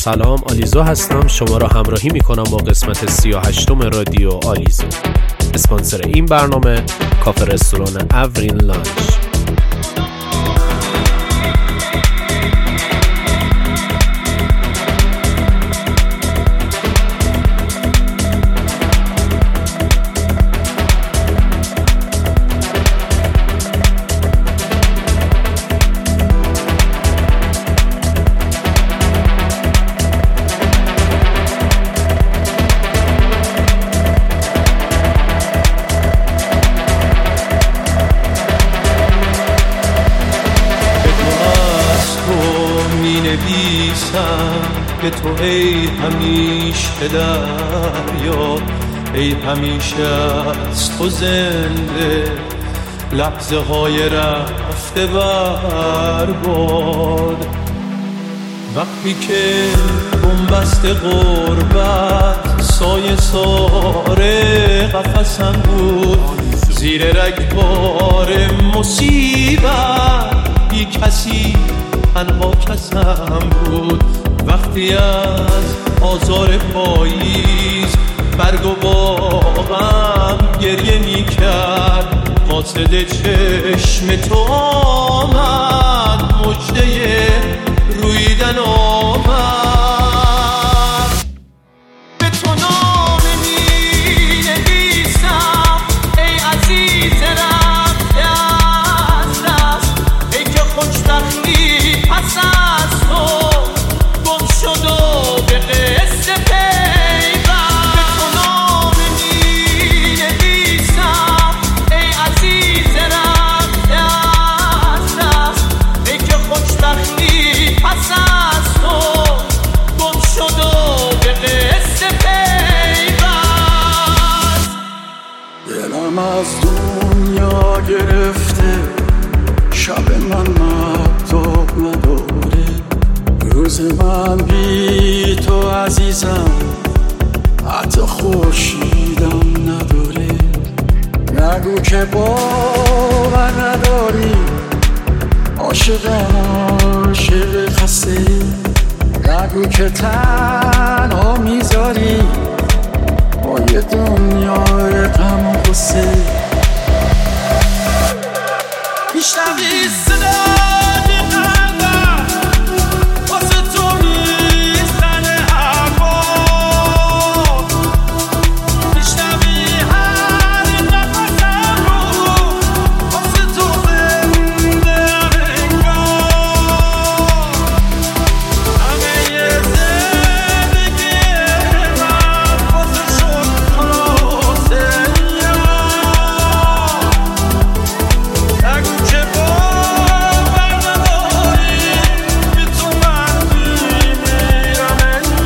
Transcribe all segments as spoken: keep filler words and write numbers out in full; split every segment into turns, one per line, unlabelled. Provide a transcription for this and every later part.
سلام، آلیزو هستم. شما را همراهی میکنم با قسمت سی و هشتم رادیو آلیزو. اسپانسر این برنامه کافه رستوران اورین لانچ.
به تو ای همیشه دریا، ای همیشه از تو زنده لحظه های رفته برباد. وقتی که بنبست غربت سایه ساره قفسم بود، زیر رگبار مصیبت بی کسی تنها کسم بود. وقتی از آزار پاییز برگ و باغم گریه می کرد، قاصد چشم تو آمد، مژده رویدن آمد. به تو نامه می نویسم ای عزیز رفته از دست، ای که خوشبختی پس از تو شد و به قصه پیوند. به تو نامه می نویسم ای عزیز رفته از دست، ای که خوشبختی پس از تو گم شد و به قصه پیوند.
دلم از دنیا گرفته، شب من مهتاب نداره، روز من بی تو عزیزم حتی خورشیدم نداره. نگو که باور نداری، عاشقم عاشق خسته، نگو که تنها میذاری با یه دنیای غم و غصه. میشنوی صدای قلبم واسه تو میزنه هوا، میشنوی هر نفسم رو واسه تو زنده انگار. همه یه زندگی من واسه شد خلاصه یار. نگو که باور نداری، بی تو من میمیرم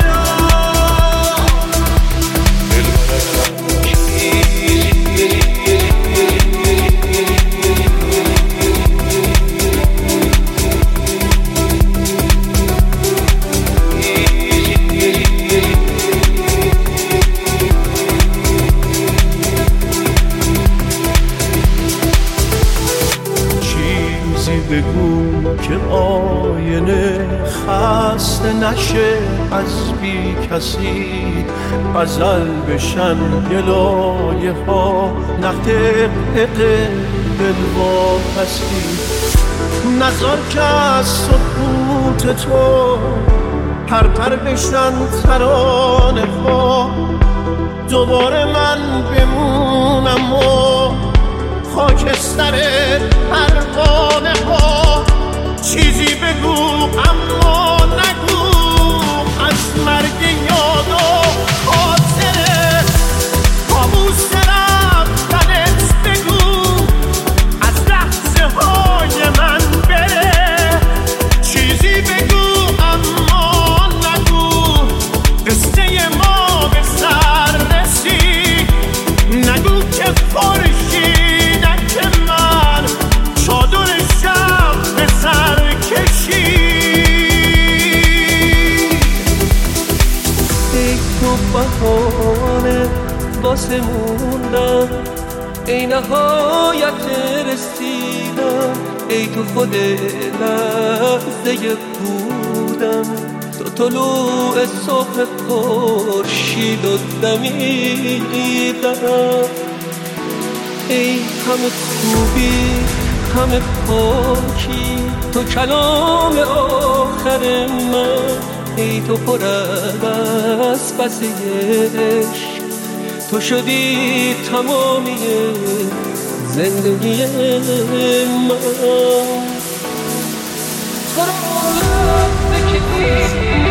چیزی بگو که آینه خسته نشه از بی کسی، غزل بشن گلایه ها نقد دل با هستی. نذار که از سکوت تو پر پر بشن ترانه ها، دوباره من بمونم و خاکستر پروانه ها. چیزی بگو اما نگو از مرگ یاد و خاطره، کابوس رفتنت بگو از لحظه های من بره. چیزی بگو اما نگو قصه ما به سر رسید، نگو که خورشیدک من چادر شب به سر کشید. ای تو بهانه واسه موندم، ای نهایت رسیدم، ای تو خود لحظه بودم. تو طلوع صبح خورشید و دمیدنم. ای همه خوبی همه پاکی تو کلام آخر من. ای تو پر از پس عشق تو شدی تمامی زندگی من. تو رو بکشی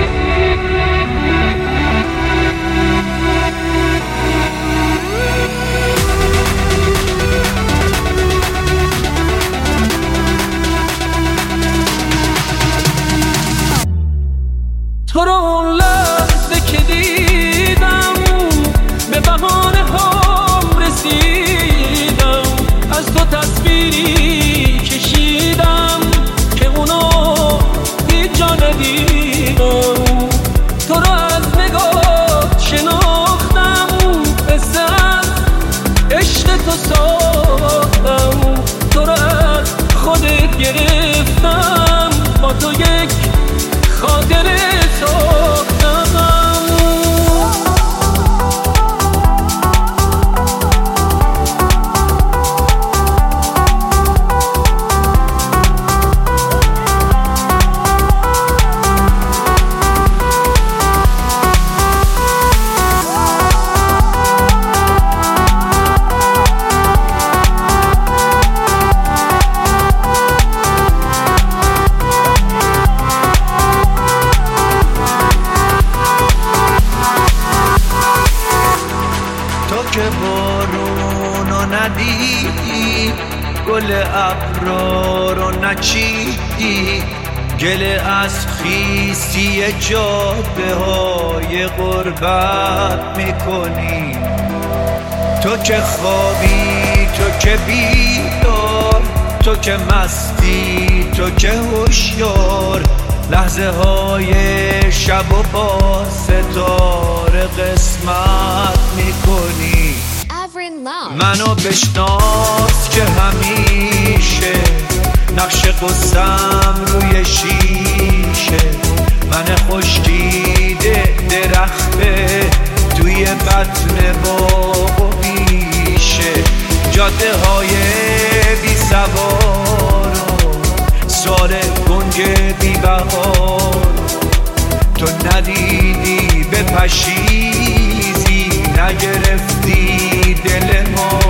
تو رو اون لحظه که دیدم به بهانه هم رسیدم. از تو تصویری کشیدم که اونو هیچ جا ندیدم. تو رو از نگاه شناختم، قصه از عشق تو ساختم. تو رو از خودت گرفتم، با تو یک خاطره
که بارونو ندیدی، گل ابرا رو نچیدی، گله از خیسی جاده های غربت میکنی. تو که خوابی تو که بیدار، تو که مستی تو که هوشیار، لحظه های شب و با ستاره قسمت میکنی. منو بشناس که همیشه نقش قصم روی شیشه. من خشکیده درخته توی بطن باغ و بیشه. جاده های بی سوار و سال گنج بی بهار، تو ندیدی به پشیزی نگرفتی دل ما.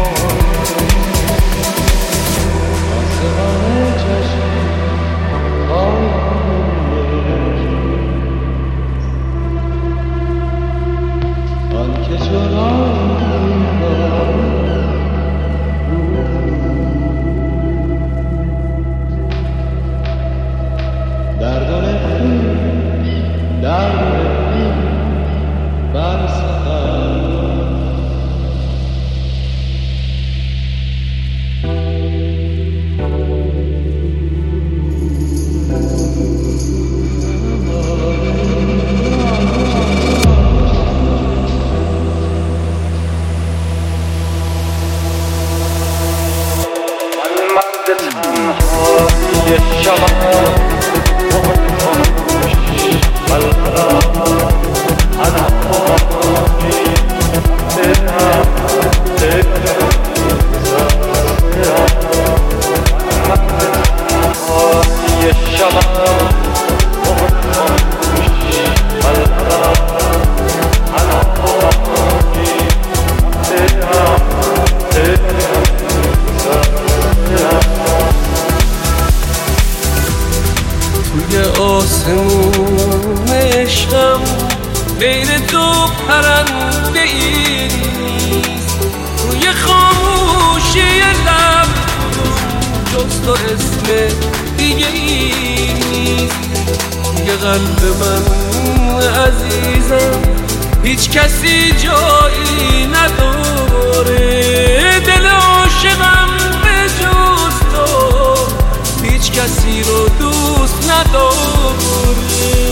آسمون عشقم غیر تو پرنده ای نیست. روی خاموشی لب جز تو اسم دیگه ای نیست. دیگه قلب من عزیزم هیچ کسی جایی نداره. دل عاشقم به جز تو هیچ کسی رو دوست نداره.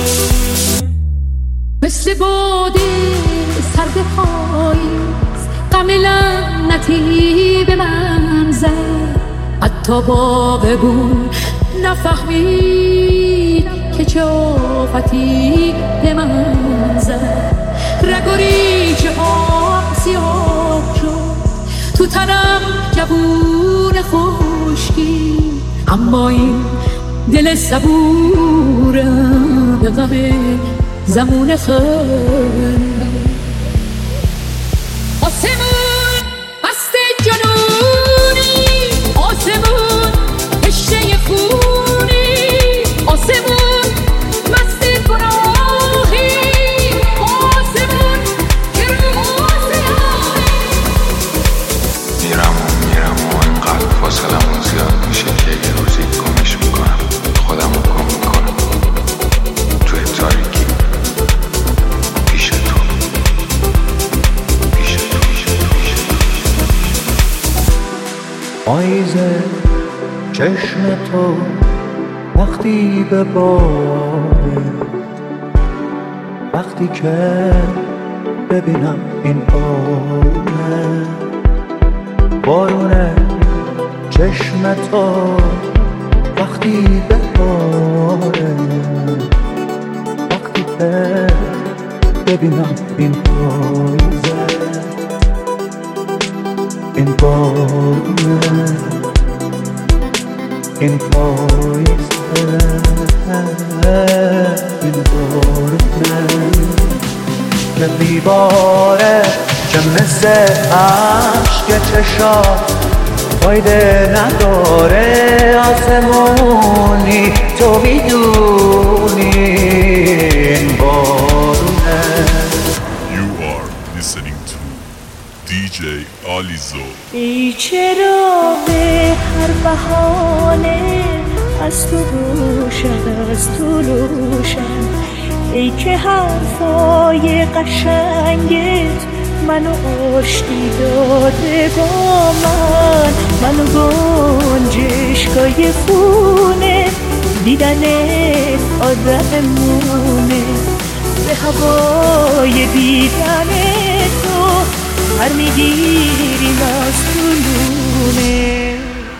مثل باده سرد پاییز غم لعنتی به من زد. حتی باغبون نفهمید که چه لطافتی به من زد. رگ و ریش هم سیاه شد، تو تنم جوون خشکی، اما این دل صبورم به غم زمون خیلی. آسمون مست جنونی، آسمون کشته خونی، آسمون مست گناهی، آسمون که رو آسیانی.
میرم و میرم و انقدر فاصلمون زیاد میشه که یه روزی گمش میکنم، خودم رو گم میکنم توی تاریکی پیش تو، پیش تو، پیش تو، پیش تو.
پاییزه چشم تو وقتی به باده، وقتی که ببینم این بارونه، بارونه چشم تو وقتی به باره، وقتی که ببینم این پاییزه، این بارونه، این پاییزه، این بارونه که میباره، که مثل عشق چشات فایده نداره. آسمونی تو میدونی این بارونه.
You are listening to دی جی آلیزو.
ای چرا به هر بهانه از تو روشن، از تو روشن، ای که حرفای قشنگت منو آشتی داده با من، منو گنجشگاه خونه، دیدنت آدمونه، به هوای دیدن تو هر میگیریم از طولونه.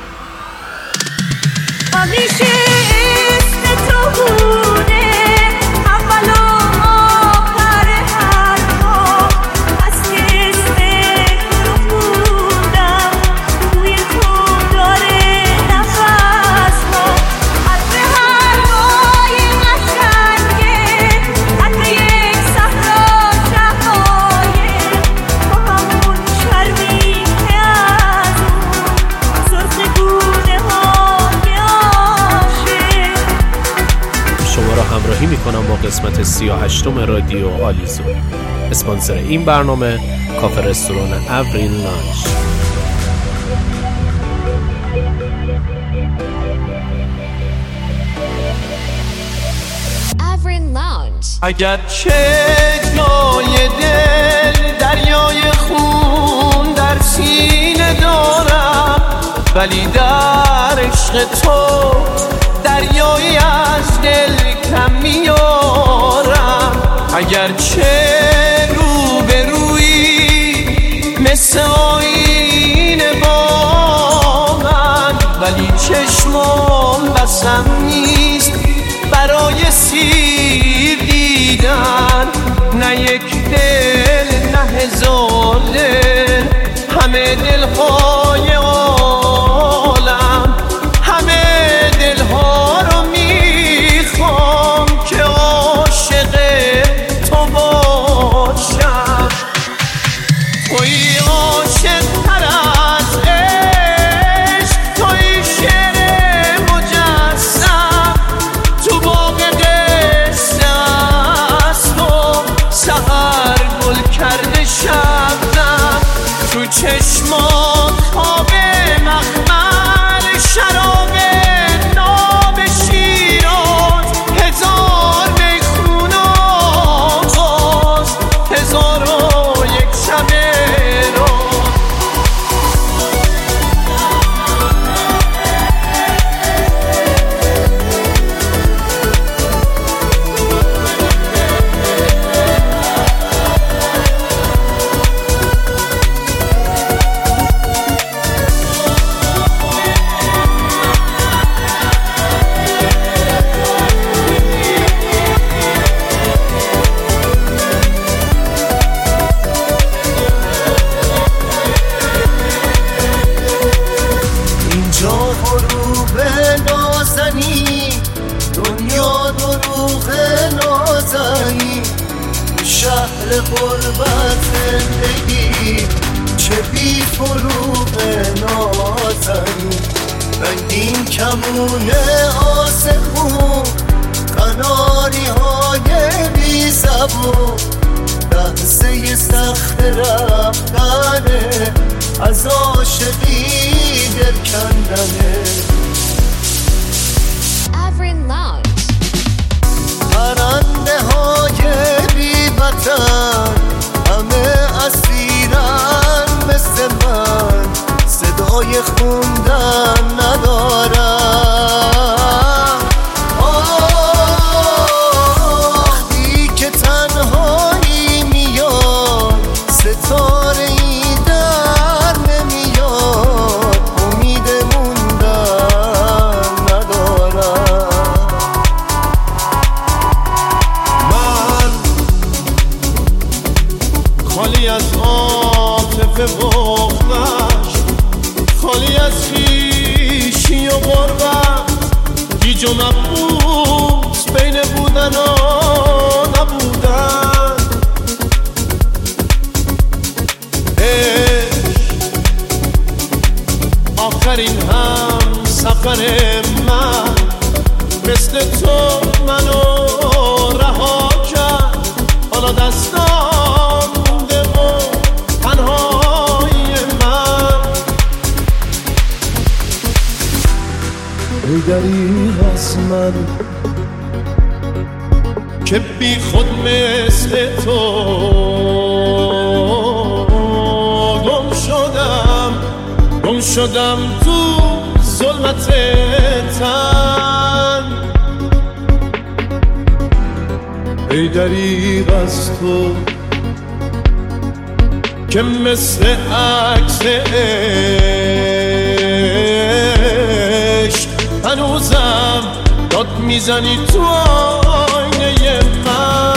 همیشه اسم تو بوده اول و آخر حرفا، از که اسم تو خوندم توی تو داره نفسها، عطر حرفای قشنگه، عطر یک صحرا شقایق، با همون چرمی که از اون سرخ گونه های عاشق.
شما را همراهی میکنم با قسمت سی و هشتم رادیو آلیزو. اسپانسر این برنامه کافه رستوران افرین لانچ.
Avrin Lounge.
اگر چه جای دل دریای خون در سینه دارم، ولی در عشق تو دریایی از دل کم میارم. اگر چه رو به روی مثل آینه با من، ولی چشمام بسم نیست برای سیر دیدن. نه یک دل نه هزار دل، همه دلهای عالم، همه دلها رو میخوام که عاشق تو باشم. توی عاشق تر از عشق، توی شعر مجسم، تو باغ قصه است و سحر گل کرده شبنم، تو چشمات خواب
دروغ نازنی شهر غربت زندگی چه بی فروغ نازنی رنگین کمون آسمون قناری های بی زبون لحظه سخت رفتنه از عاشقی دل کندنه پرنده های بی وطن همه اسیرن مثل من صدای خوندن ندارن وقتی که تنهایی میاد ستاره ای در نمیاد امید موندن ندارن من خالی از عاطفه بغضش خالی از خویشی و غربت گیج و مبهوت بین بودن و نبودن عشق آخرین هم سفر من مثل تو منو رها کرد حالا دستان مونده و تنهای من ای دریغ از من که بی خود مثل تو گم شدم گم شدم تو ظلمت تن ای دریغ از تو که مثل عکس عشق هنوزم داد میزنی تو آینه من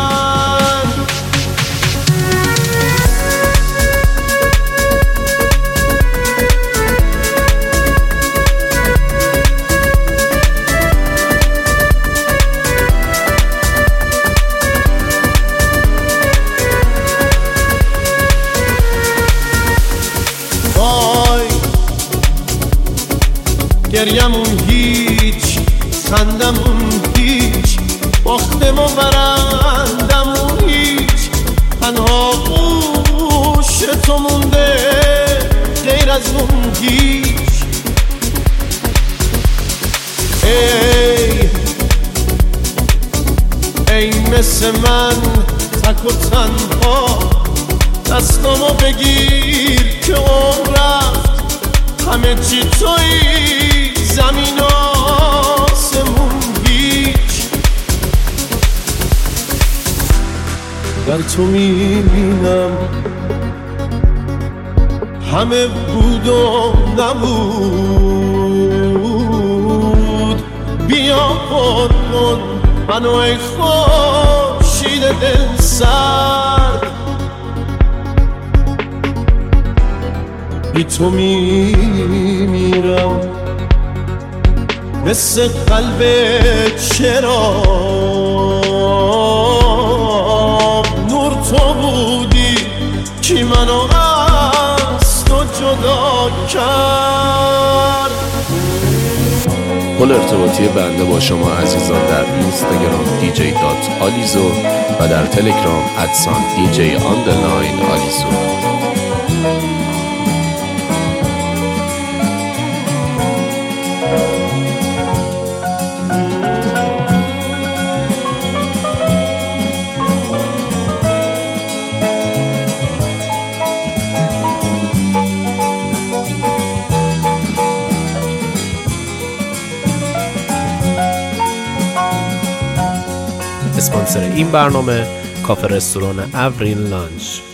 گریمون هیچ خندمون هیچ باختم و برندمون هیچ تنها گوش تو مونده غیر از اون هیچ ای ای مثل من تک و تنها دستامو بگیر که عمر رفت همه چی تویی زمین آسمون هیچ در تو میبینم همه بود و نبود بیا پر کن منو ای خورشید دل سرد بی تو میمیرم مثل قلب چراغ نور تو بودی کی منو از تو جدا کرد.
پل ارتباطی بنده با شما عزیزان در اینستاگرام دی جی دات آلیزو و در تلگرام ادسان دی جی آندرلاین آلیزو. اسپانسر این برنامه کافه رستوران اورین لانچ.